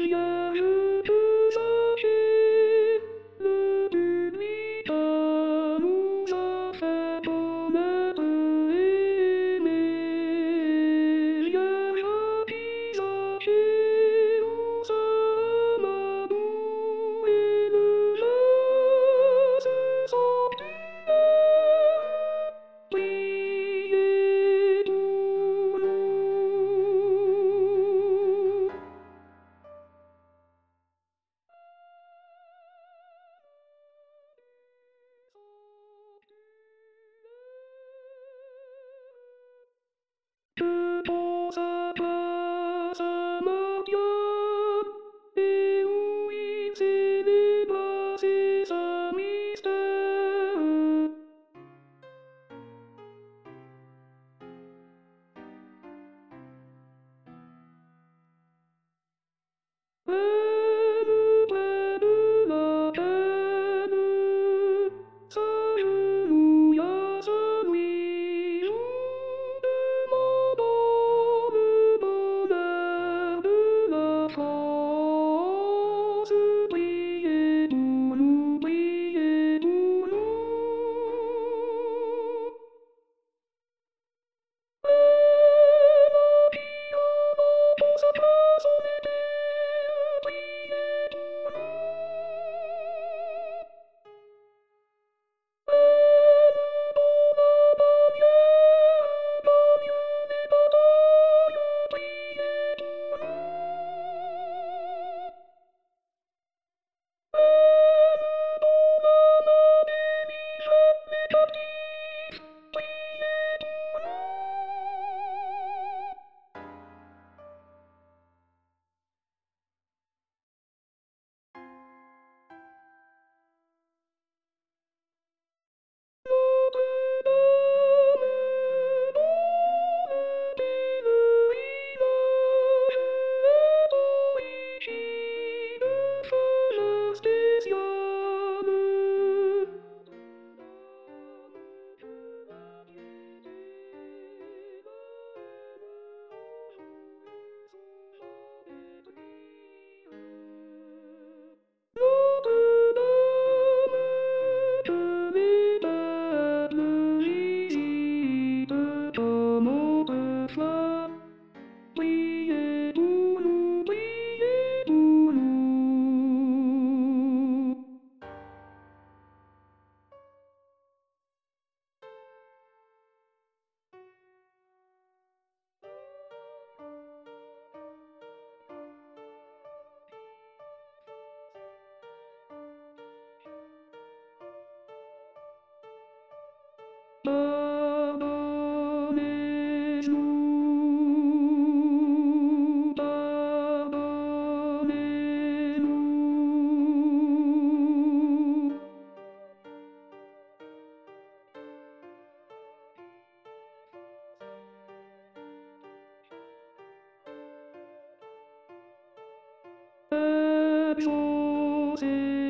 bien je peux changer, le public nous a fait connaître et aimer. Bien je pisager, nous sommes à bout et le jeu sans prier pour nous. Je pense à Place Martyr, et où il s'est déplacé sans mystère. Près de la peine, s'agenouilla celui où demandant le bonheur de la France. Priez pour nous, priez pour nous. Pour sa place en été, priez pour nous. Des batailles, priez pour nous. Les captifs, priez pour nous. Notre-Dame, dans le village, est origine feu spéciale. Notre-Dame, que les peuples visitent comme autrefois. Priez pour nous, priez pour nous. Pardonnez-nous, pardonnez-nous. Peuple José.